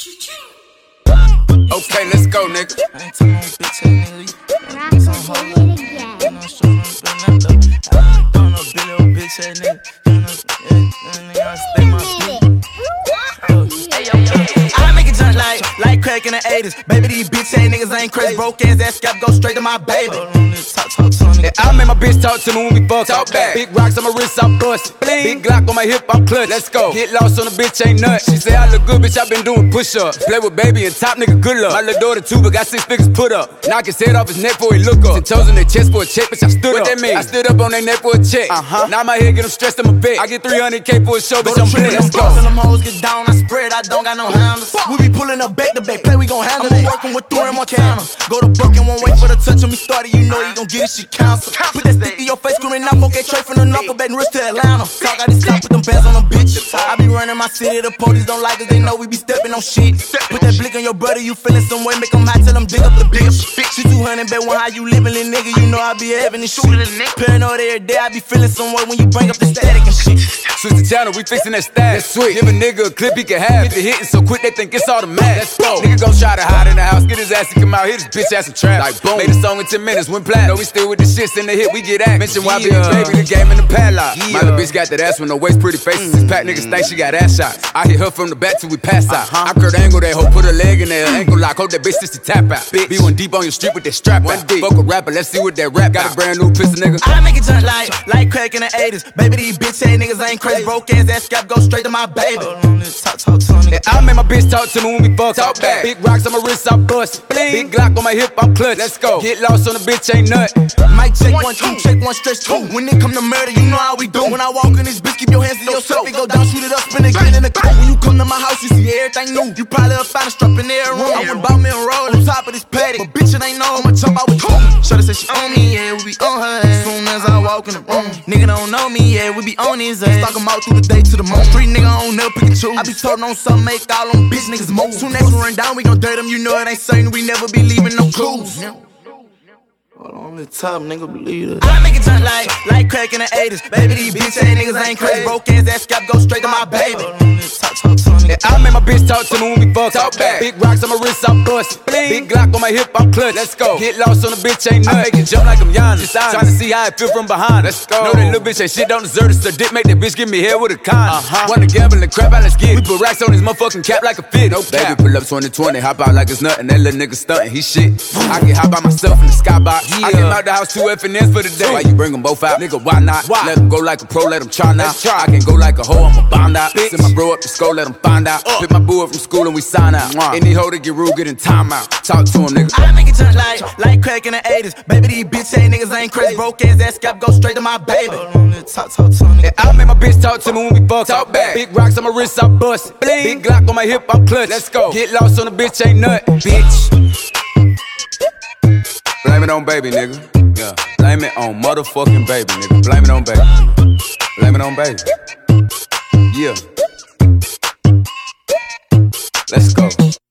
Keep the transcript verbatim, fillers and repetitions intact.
Okay, let's go, nigga. I ain't talking about bitch ass nigga. I ain't talking about hoe nigga. I'm not showing up in that though. I ain't throwing no billy old bitch ass nigga. You know, nigga, I stay my beat. I make it jump like, like crack in the eighties. Baby, these bitch ass niggas ain't crazy. Broke ass, that scalp go straight to my baby. Talk, talk, talk, Yeah, I make my bitch talk to me when we fuck. Talk back. Big rocks on my wrist, I'm bust. Big Glock on my hip, I'm clutch. Let's go. Get lost on the bitch, ain't nuts. She say I look good, bitch, I been doing push-ups. Play with baby and top nigga, good luck. My little daughter too, but got six figures put up. Knock his head off his neck before he look up. Ten toes in their chest for a check, bitch, I stood what up. What that mean? I stood up on their neck for a check. Uh-huh. Now my head get them stressed in my bed. I get three hundred K for a show, bitch, I'm playing. Let's go. Them hoes get down, I spread, I don't got no handles. We be pulling up back to back, play, we gon' handle it. I'm working with Thor and Montana. Go to Brook and won't wait for the touch on me started. You know you gon' get it, she counsel. Put that stick in your face, screaming out, okay, trade from the knuckle, back and wrist to Atlanta. Talk out this stop with them bands on them bitches. I be running my city, the police don't like us, they know we be stepping on shit. Put that blick on your brother, you feeling some way, make them hot, tell them dig up the bitch. She two hundred, bet one how you living, little nigga, you know I be having this shit. Paranoid every day, I be feeling some way when you bring up the static and shit. Switch the channel, we fixing that stack. That's sweet. Give a nigga a clip he can have. Hit the hitting so quick they think it's automatic. Let's go. Nigga gon' try to hide in the house, get his ass to come out, hit his bitch ass some trap. Like boom. Made a song in ten minutes, went platinum. No, we still with the shits in the hit, we get at. Mention Y B yeah. Baby, the game in the padlock. Yeah. My little bitch got that ass with no waist, pretty faces. Mm. Pack niggas think she got ass shots. I hit her from the back till we pass out. Uh-huh. I curved angle that hoe, put her leg in there, ankle lock, hope that bitch just to tap out. Bitch. Be one deep on your street with that strap one out. Deep. Fuck a rapper, let's see what that rap got. A brand new pistol, nigga. I make it jump like, like crack in the eighties. Baby, these bitch ass niggas ain't crazy. Broke ass, that scalp go straight to my baby. Talk, talk, talk, yeah, I make my bitch talk to me when we fuck. Talk back. Big rocks on my wrist, I'm bust. Big Glock on my hip, I'm clutch. Let's go. Get lost on the bitch, ain't nut. Mic check one, two, check one, stretch two. When it come to murder, you know how we do. When I walk in this bitch, keep your hands to yourself. It go down, shoot it up, spin it, get in the coat. When you come to my house, you see everything new. You probably find a strap in there room. I went bout me and roll on top of this paddock. But bitch, it ain't know I'ma jump out with two. Shorty say she on me, yeah, we be on her ass. Soon as I walk in the room, nigga don't know me, yeah, we be on his ass. Stalk him out through the day to the moon. Street nigga on never pick and choose. I be told on something, make all them bitch niggas move. Soon as we run down, we gon' dirt them. You know it ain't certain, we never be leaving no clues. On the top, nigga, believe it. I make it jump like, like crack in the eighties. Baby, these bitch ass niggas ain't crazy. Broke ass, that scalp go straight to my baby. Talk, talk, talk, yeah, I make my bitch talk to me when we fuck. Talk back. Big rocks on my wrist, I'm bust. Big Glock on my hip, I'm clutch. Let's go. Get lost on the bitch, ain't nut. I make it jump like I'm Giannis. Trying to see how it feel from behind. Let's go. Know that little bitch ain't shit, don't deserve it. So dick make that bitch give me head with a con. Uh-huh. Wanna gamble and crap out, let's get it. We put racks on his motherfucking cap like a fit. No cap. Baby, pull up twenty twenty, hop out like it's nothing. That little nigga stuntin', he shit. I get hop by myself in the skybox. Yeah. I get out the house, two F and N's for the day. Why you bring them both out? Nigga, why not? Why? Let them go like a pro, let them try now. I can go like a hoe, I'm a bound out. Bitch. Send my bro up to school, let him find out. Uh. Pick my boo up from school and we sign out. Mwah. Any hoe to get rude, get in time out. Talk to him, nigga. I make it jump like, like crack in the eighties. Baby, these bitch ass niggas ain't crazy. Broke ass, that scalp go straight to my baby. Talk, talk, talk, yeah, I make my bitch talk to me when we fuck. Talk back. Big rocks on my wrist, I'm bust. Big Glock on my hip, I'm clutch. Let's go. Get lost on the bitch, ain't nut. Bitch. Blame it on baby, nigga. Yeah. Blame it on motherfucking baby, nigga. Blame it on baby. Blame it on baby. Yeah. Let's go.